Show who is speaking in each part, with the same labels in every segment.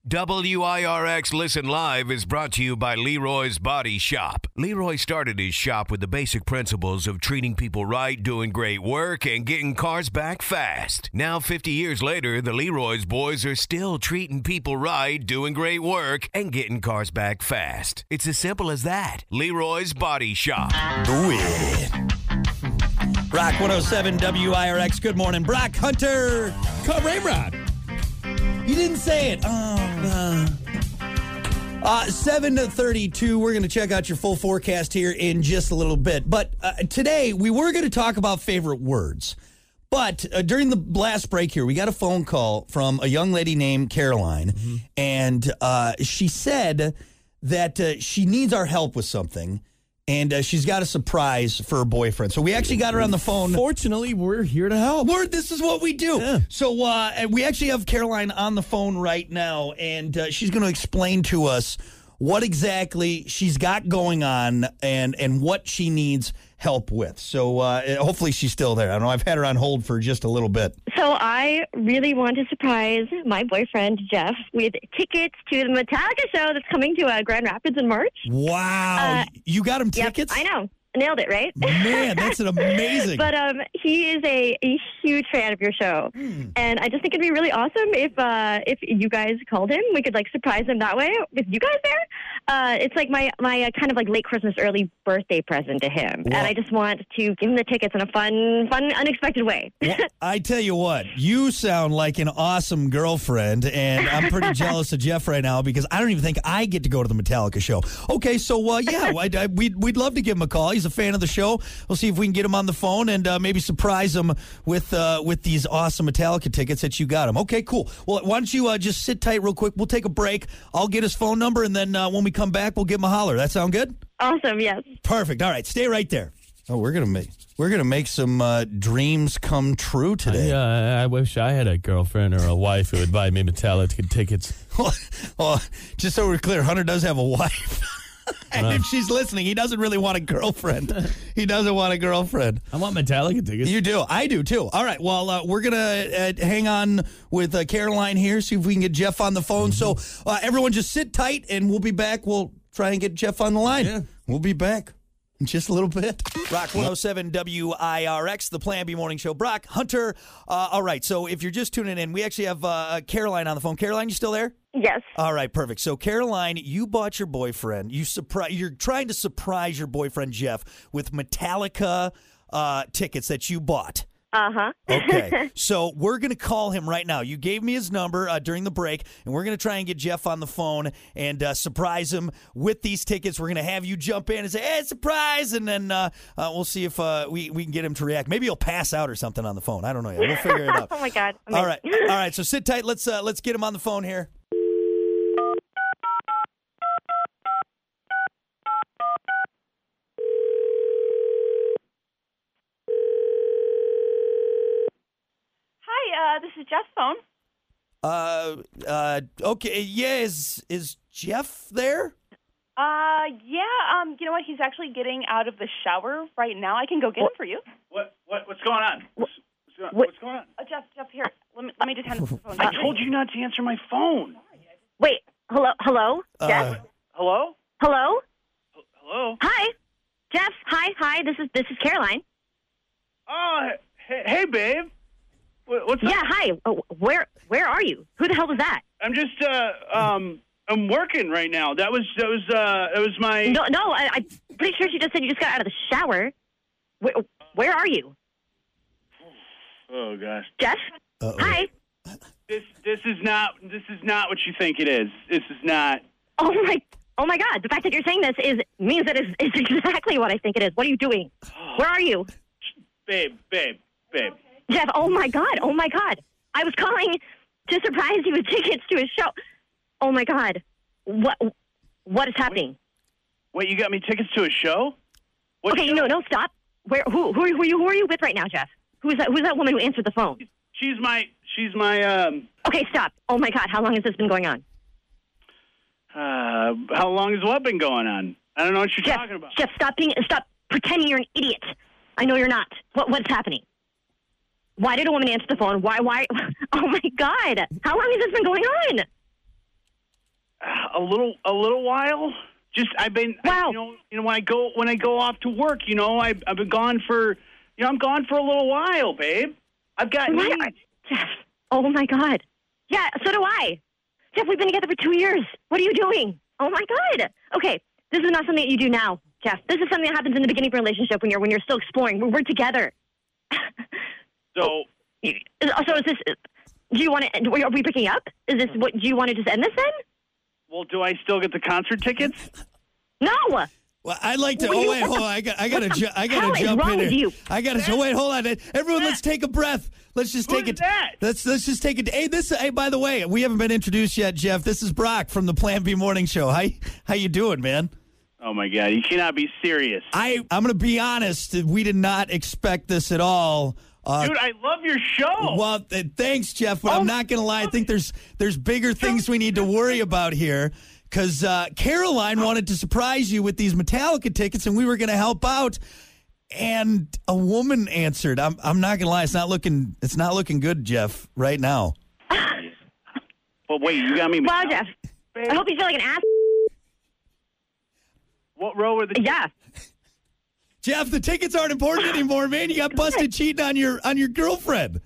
Speaker 1: WIRX Listen Live is brought to you by Leroy's Body Shop. Leroy started his shop with the basic principles of treating people right, doing great work, and getting cars back fast. Now, 50 years later, the Leroy's boys are still treating people right, doing great work, and getting cars back fast. It's as simple as that. Leroy's Body Shop.
Speaker 2: Do it. Rock 107 WIRX. Good morning. Brock Hunter.
Speaker 3: Ramrod.
Speaker 2: You didn't say it. 7:32. We're going to check out your full forecast here in just a little bit. But today, we were going to talk about favorite words. But during the last break here, we got a phone call from a young lady named Caroline. Mm-hmm. And she said that she needs our help with something. And she's got a surprise for her boyfriend. So we actually got her on the phone.
Speaker 3: Fortunately, we're here to help.
Speaker 2: This is what we do. Yeah. So we actually have Caroline on the phone right now, and she's going to explain to us what exactly she's got going on and what she needs help with. So hopefully she's still there. I don't know. I've had her on hold for just a little bit.
Speaker 4: So I really want to surprise my boyfriend, Jeff, with tickets to the Metallica show that's coming to Grand Rapids in March.
Speaker 2: Wow. You got him tickets?
Speaker 4: Yep, I know. Nailed it, right?
Speaker 2: Man, that's an amazing.
Speaker 4: But he is a huge fan of your show. And I just think it'd be really awesome if you guys called him. We could surprise him that way with you guys there. It's like my kind of late Christmas, early birthday present to him. Well, and I just want to give him the tickets in a fun, unexpected way.
Speaker 2: Well, I tell you what, you sound like an awesome girlfriend, and I'm pretty jealous of Jeff right now because I don't even think I get to go to the Metallica show. Okay, so we'd love to give him a call. He's a fan of the show. We'll see if we can get him on the phone and maybe surprise him with these awesome Metallica tickets that you got him. Okay, cool. Well, why don't you just sit tight real quick? We'll take a break. I'll get his phone number, and then when we come back, we'll give him a holler. That sound good?
Speaker 4: Awesome, yes.
Speaker 2: Perfect. All right, stay right there. Oh, we're gonna make some dreams come true today.
Speaker 3: I wish I had a girlfriend or a wife who would buy me Metallica tickets.
Speaker 2: Well, just so we're clear, Hunter does have a wife. And if she's listening, he doesn't really want a girlfriend. He doesn't want a girlfriend.
Speaker 3: I want Metallica tickets.
Speaker 2: You do. I do, too. All right. Well, we're going to hang on with Caroline here, see if we can get Jeff on the phone. Mm-hmm. So everyone just sit tight, and we'll be back. We'll try and get Jeff on the line. Yeah. We'll be back in just a little bit. Rock 107 WIRX, the Plan B Morning Show. Brock Hunter. All right. So if you're just tuning in, we actually have Caroline on the phone. Caroline, you still there?
Speaker 4: Yes.
Speaker 2: All right, perfect. So, Caroline, you bought your boyfriend. You're trying to surprise your boyfriend, Jeff, with Metallica tickets that you bought.
Speaker 4: Uh-huh.
Speaker 2: Okay. So, we're going to call him right now. You gave me his number during the break, and we're going to try and get Jeff on the phone and surprise him with these tickets. We're going to have you jump in and say, hey, surprise, and then we'll see if we can get him to react. Maybe he'll pass out or something on the phone. I don't know yet. We'll figure it out.
Speaker 4: Oh, my God.
Speaker 2: All right. So, sit tight. Let's get him on the phone here.
Speaker 5: This is Jeff's phone.
Speaker 2: Okay. Yeah, is Jeff there?
Speaker 5: Yeah. You know what? He's actually getting out of the shower right now. I can go get him for you.
Speaker 6: What's going on? What's going on?
Speaker 5: Jeff, here. Let me just hand the phone.
Speaker 6: I told you not to answer my phone.
Speaker 4: Wait. Hello? Jeff?
Speaker 6: Hello?
Speaker 4: Hello?
Speaker 6: Hello?
Speaker 4: Hi. Jeff, hi. This is Caroline.
Speaker 6: Oh, hey, babe. What's up?
Speaker 4: Yeah, hi. Where are you? Who the hell was that?
Speaker 6: I'm just I'm working right now. That was my.
Speaker 4: No. I'm pretty sure she just said you just got out of the shower. Where are you?
Speaker 6: Oh gosh.
Speaker 4: Jeff.
Speaker 2: Uh-oh.
Speaker 4: Hi.
Speaker 6: This is not what you think it is. This is not.
Speaker 4: Oh my God! The fact that you're saying this means that it's exactly what I think it is. What are you doing? Where are you?
Speaker 6: Babe.
Speaker 4: Jeff, oh my God. I was calling to surprise you with tickets to a show. Oh my God. What is happening?
Speaker 6: Wait, you got me tickets to a show? What
Speaker 4: okay,
Speaker 6: show?
Speaker 4: No, stop. Who are you with right now, Jeff? Who's that woman who answered the phone?
Speaker 6: She's my
Speaker 4: Okay, stop. Oh my God, how long has this been going on?
Speaker 6: How long has what been going on? I don't know what you're talking about.
Speaker 4: Jeff, stop pretending you're an idiot. I know you're not. What's happening? Why did a woman answer the phone? Why? Oh, my God. How long has this been going on?
Speaker 6: a little while. Just I've been,
Speaker 4: Wow.
Speaker 6: you know, when I go off to work, I've been gone for, I'm gone for a little while, babe. I've got
Speaker 4: What?
Speaker 6: needs.
Speaker 4: Jeff, oh my God. Yeah, so do I. Jeff, we've been together for 2 years. What are you doing? Oh my God. Okay, this is not something that you do now, Jeff. This is something that happens in the beginning of a relationship when you're still exploring. We're together.
Speaker 6: So
Speaker 4: So is this? Do you want to? Are we breaking up? Is this what? Do you want to just end this then?
Speaker 6: well, do I still get the concert tickets?
Speaker 4: No.
Speaker 2: Well, I'd like to.
Speaker 4: What
Speaker 2: Oh wait, hold on. I got to
Speaker 4: hell is
Speaker 2: jump
Speaker 4: wrong
Speaker 2: in
Speaker 4: with
Speaker 2: here.
Speaker 4: you?
Speaker 2: I got to. Wait, hold on. Everyone, let's take a breath. Let's just take
Speaker 6: Who's
Speaker 2: it.
Speaker 6: that?
Speaker 2: Let's just take it. Hey, by the way, we haven't been introduced yet, Jeff. This is Brock from the Plan B Morning Show. How you doing, man?
Speaker 6: Oh my God, you cannot be serious,
Speaker 2: I'm going to be honest. We did not expect this at all.
Speaker 6: dude. I love your show.
Speaker 2: Well, thanks, Jeff. But I'm not going to lie. I think there's bigger things we need to worry about here. Because Caroline wanted to surprise you with these Metallica tickets, and we were going to help out. And a woman answered. I'm not going to lie. It's not looking good, Jeff. Right now.
Speaker 6: But wait, you got me.
Speaker 4: Wow,
Speaker 6: Metallica,
Speaker 4: Jeff.
Speaker 6: babe?
Speaker 4: I hope you feel like an ass.
Speaker 6: What row are the?
Speaker 4: Yeah.
Speaker 2: Jeff, the tickets aren't important anymore, man. You got busted cheating on your girlfriend.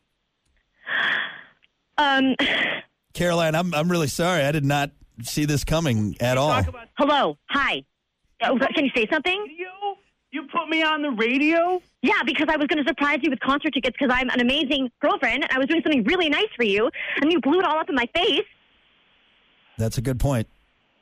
Speaker 2: Caroline, I'm really sorry. I did not see this coming at all.
Speaker 6: Talk about
Speaker 4: Hello. Hi. Can you say something?
Speaker 6: radio? You put me on the radio?
Speaker 4: Yeah, because I was going to surprise you with concert tickets because I'm an amazing girlfriend and I was doing something really nice for you, and you blew it all up in my face.
Speaker 2: That's a good point.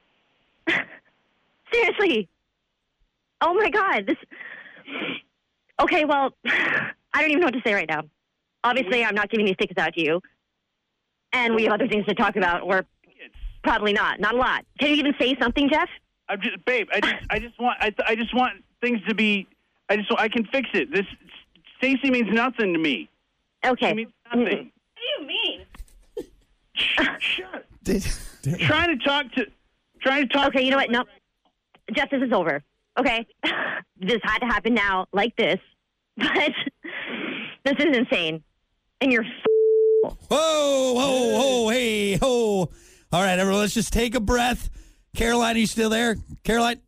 Speaker 4: Seriously. Oh my God. This. Okay, well, I don't even know what to say right now. Obviously, I'm not giving these tickets out to you, and we have other things to talk about, or probably not. Not a lot. Can you even say something, Jeff?
Speaker 6: I'm just, babe. I just want things to be. I can fix it. This Stacy means nothing to me.
Speaker 4: Okay.
Speaker 6: It means nothing.
Speaker 5: What do you mean?
Speaker 6: Shut.
Speaker 2: Did-
Speaker 6: Trying to talk.
Speaker 4: Okay, you know what? No. Jeff, this is over. Okay? This had to happen now, like this. But this is insane. And you're
Speaker 2: Whoa, hey, ho. All right, everyone, let's just take a breath. Caroline, are you still there? Caroline?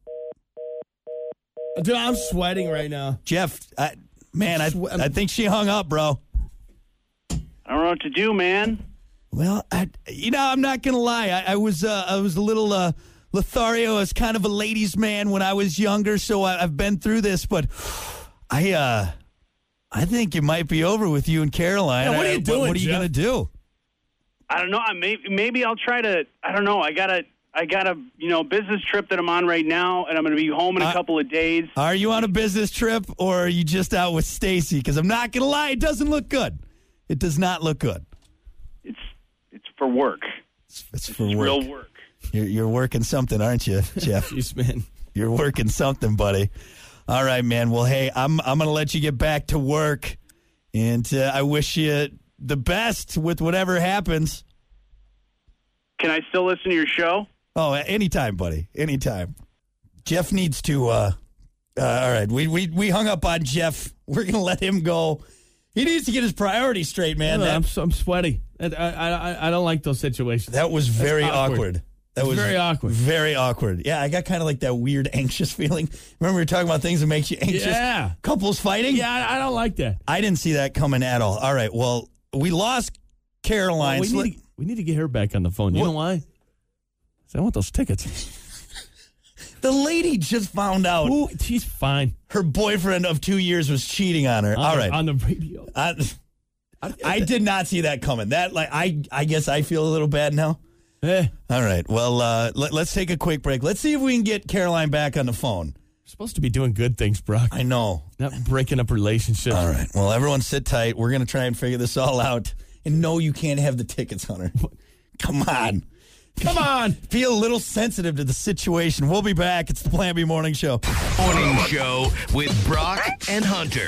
Speaker 3: Dude, I'm sweating right now.
Speaker 2: Jeff, I think she hung up, bro.
Speaker 6: I don't know what to do, man.
Speaker 2: Well, I'm not going to lie. I was a little Lothario as kind of a ladies' man when I was younger, so I've been through this, but I think it might be over with you and Caroline.
Speaker 3: Yeah, what are you doing,
Speaker 2: What are you
Speaker 3: Jeff?
Speaker 2: going to do?
Speaker 6: I don't know. Maybe I'll try to. I don't know. I got a business trip that I'm on right now, and I'm going to be home in a couple of days.
Speaker 2: Are you on a business trip, or are you just out with Stacy? Because I'm not going to lie, it doesn't look good. It does not look good.
Speaker 6: It's for work.
Speaker 2: It's for
Speaker 6: It's
Speaker 2: work.
Speaker 6: real work.
Speaker 2: You're working something, aren't you, Jeff?
Speaker 3: Jeez, man.
Speaker 2: You're working something, buddy. All right, man. Well, hey, I'm going to let you get back to work, and I wish you the best with whatever happens.
Speaker 6: Can I still listen to your show?
Speaker 2: Oh, anytime, buddy. Anytime. Jeff needs to. All right, we hung up on Jeff. We're going to let him go. He needs to get his priorities straight, man.
Speaker 3: I'm sweaty. I don't like those situations.
Speaker 2: That was very awkward. That was
Speaker 3: very awkward.
Speaker 2: Very awkward. Yeah, I got kind of like that weird anxious feeling. Remember we were talking about things that makes you anxious?
Speaker 3: Yeah.
Speaker 2: Couples fighting?
Speaker 3: Yeah, I don't like that.
Speaker 2: I didn't see that coming at all. All right, well, we lost Caroline.
Speaker 3: We need to get her back on the phone. You know why? 'Cause I want those tickets.
Speaker 2: The lady just found out
Speaker 3: Ooh, she's fine.
Speaker 2: her boyfriend of 2 years was cheating on her. All right.
Speaker 3: On the radio.
Speaker 2: I did not see that coming. That I guess I feel a little bad now.
Speaker 3: Eh,
Speaker 2: All right. Well, let's take a quick break. Let's see if we can get Caroline back on the phone.
Speaker 3: we're supposed to be doing good things, Brock.
Speaker 2: I know.
Speaker 3: Not breaking up relationships.
Speaker 2: All right. Well, everyone sit tight. We're going to try and figure this all out. And no, you can't have the tickets, Hunter. Come on.
Speaker 3: Come on.
Speaker 2: Feel a little sensitive to the situation. We'll be back. It's the Plan B Morning Show.
Speaker 1: Morning show with Brock and Hunter.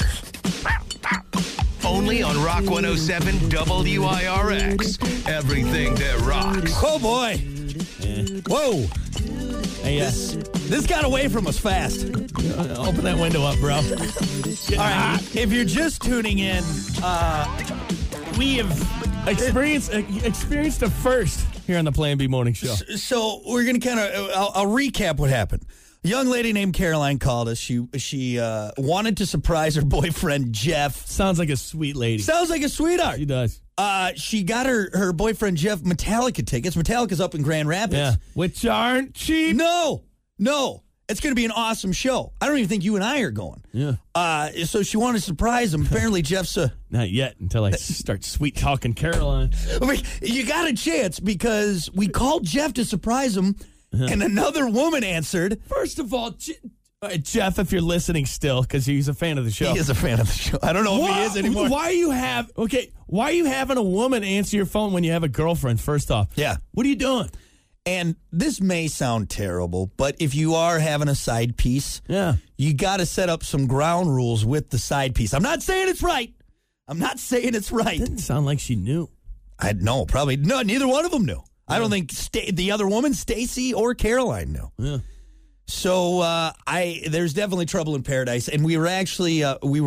Speaker 1: Only on Rock 107 WIRX. Everything that rocks.
Speaker 2: Oh, boy. Whoa.
Speaker 3: Hey,
Speaker 2: This got away from us fast.
Speaker 3: open that window up, bro.
Speaker 2: All right. If you're just tuning in, we have
Speaker 3: Experience the first here on the Plan B Morning Show.
Speaker 2: So we're going to kind of, I'll recap what happened. A young lady named Caroline called us. She wanted to surprise her boyfriend, Jeff.
Speaker 3: Sounds like a sweet lady.
Speaker 2: Sounds like a sweetheart.
Speaker 3: She does.
Speaker 2: She got her boyfriend, Jeff, Metallica tickets. Metallica's up in Grand Rapids.
Speaker 3: Yeah, which aren't cheap.
Speaker 2: No. It's going to be an awesome show. I don't even think you and I are going.
Speaker 3: Yeah.
Speaker 2: So she wanted to surprise him. Apparently, Jeff's
Speaker 3: Not yet, until I start sweet-talking Caroline.
Speaker 2: I mean, you got a chance because we called Jeff to surprise him, and another woman answered.
Speaker 3: First of all, Jeff, if you're listening still, because he's a fan of the show.
Speaker 2: He is a fan of the show. I don't know if he is anymore.
Speaker 3: Why are you having a woman answer your phone when you have a girlfriend, first off?
Speaker 2: Yeah.
Speaker 3: What are you doing?
Speaker 2: And this may sound terrible, but if you are having a side piece, you got to set up some ground rules with the side piece. I'm not saying it's right.
Speaker 3: Didn't sound like she knew.
Speaker 2: I know, probably. No, neither one of them knew. I don't think the other woman, Stacy or Caroline, knew.
Speaker 3: Yeah.
Speaker 2: So there's definitely trouble in paradise, and we were actually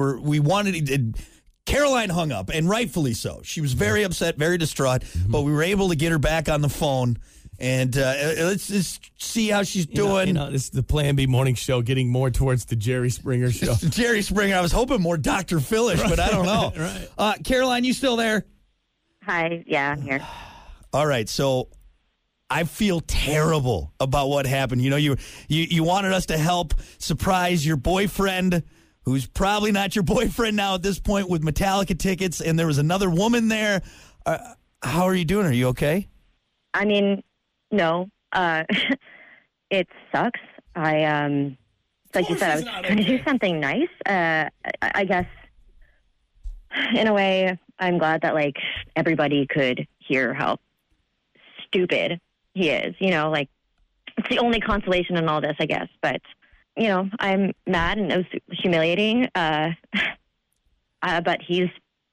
Speaker 2: Caroline hung up, and rightfully so. She was very upset, very distraught, but we were able to get her back on the phone, and let's just see how she's doing.
Speaker 3: This is the Plan B Morning Show, getting more towards the Jerry Springer show.
Speaker 2: Jerry Springer. I was hoping more Dr. Phil-ish, but I don't know.
Speaker 3: Right.
Speaker 2: Caroline, you still there?
Speaker 4: Hi. Yeah, I'm here.
Speaker 2: All right, so I feel terrible about what happened. You wanted us to help surprise your boyfriend, who's probably not your boyfriend now at this point, with Metallica tickets, and there was another woman there. How are you doing? Are you okay?
Speaker 4: I mean, no. It sucks. Like you said, I was trying to do something nice. I guess, in a way, I'm glad that, like, everybody could hear how stupid he is. It's the only consolation in all this, I guess. But, I'm mad and it was humiliating. But he's,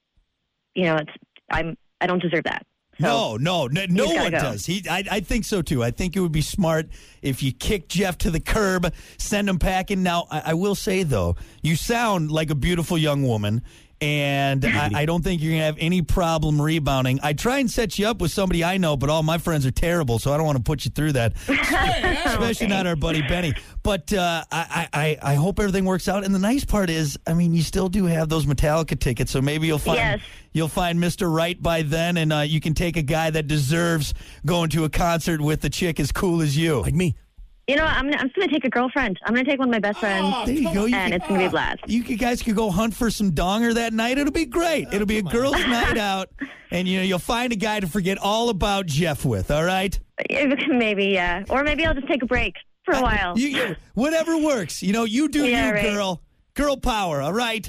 Speaker 4: I don't deserve that. So
Speaker 2: no one does. I think so too. I think it would be smart if you kick Jeff to the curb, send him packing. Now, I will say though, you sound like a beautiful young woman, and I don't think you're gonna have any problem rebounding. I try and set you up with somebody I know, but all my friends are terrible, so I don't want to put you through that. Especially not our buddy Benny. But I hope everything works out. And the nice part is, I mean, you still do have those Metallica tickets, so maybe you'll find Mr. Right by then, and you can take a guy that deserves going to a concert with a chick as cool as you,
Speaker 3: like me.
Speaker 4: I'm just going to take a girlfriend. I'm going to take one of my best friends,
Speaker 2: there you go.
Speaker 4: And it's going to be a blast.
Speaker 2: You guys could go hunt for some donger that night. It'll be great. It'll be a girls' night out, and you'll find a guy to forget all about Jeff with, all right?
Speaker 4: Maybe, yeah. Or maybe I'll just take a break for a while.
Speaker 2: Whatever works. You do right. Girl. Girl power, all right?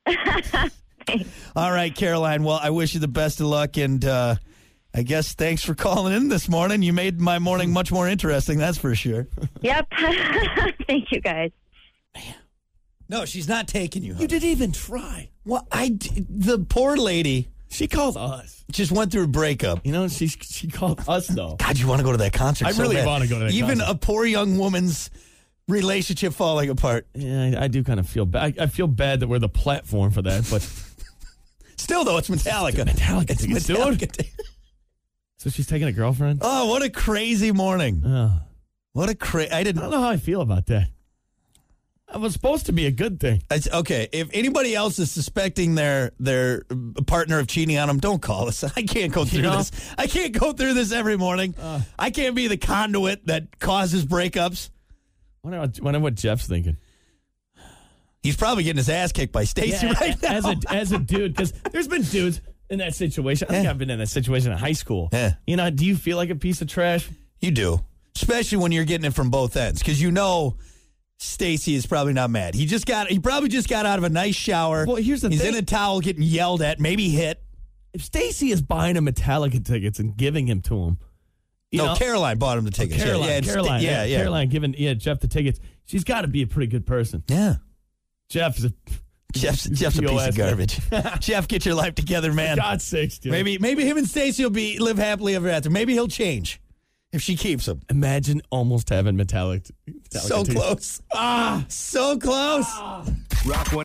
Speaker 2: All right, Caroline. Well, I wish you the best of luck, and I guess thanks for calling in this morning. You made my morning much more interesting, that's for sure.
Speaker 4: Yep. Thank you, guys.
Speaker 2: Man. No, she's not taking you home.
Speaker 3: You didn't even try.
Speaker 2: Well, the poor lady.
Speaker 3: She called us.
Speaker 2: Just went through a breakup.
Speaker 3: She called us, though.
Speaker 2: God, you want to go to that concert?
Speaker 3: I really want to go to that concert.
Speaker 2: Even a poor young woman's relationship falling apart.
Speaker 3: Yeah, I do kind of feel bad. I feel bad that we're the platform for that, but
Speaker 2: still, though, it's Metallica.
Speaker 3: It's Metallica. So she's taking a girlfriend?
Speaker 2: Oh, what a crazy morning. What a I don't
Speaker 3: know how I feel about that. It was supposed to be a good thing.
Speaker 2: Okay, if anybody else is suspecting their partner of cheating on them, don't call us. I can't go through this. I can't go through this every morning. I can't be the conduit that causes breakups.
Speaker 3: I wonder what Jeff's thinking.
Speaker 2: He's probably getting his ass kicked by Stacy right now.
Speaker 3: As a dude, because there's been dudes in that situation. I think I've been in that situation in high school.
Speaker 2: Yeah.
Speaker 3: Do you feel like a piece of trash?
Speaker 2: You do. Especially when you're getting it from both ends. Because Stacy is probably not mad. He probably just got out of a nice shower.
Speaker 3: Well, here's the thing.
Speaker 2: He's in a towel getting yelled at, maybe hit.
Speaker 3: If Stacy is buying him Metallica tickets and giving him to him.
Speaker 2: Caroline bought him the tickets.
Speaker 3: Caroline giving Jeff the tickets. She's got to be a pretty good person.
Speaker 2: Yeah.
Speaker 3: Jeff's a
Speaker 2: piece of garbage. Jeff, get your life together, man.
Speaker 3: For God's sakes, dude.
Speaker 2: Maybe him and Stacy will live happily ever after. Maybe he'll change if she keeps him.
Speaker 3: Imagine almost having Metallica
Speaker 2: so
Speaker 3: tickets.
Speaker 2: Close. So close.
Speaker 1: Rock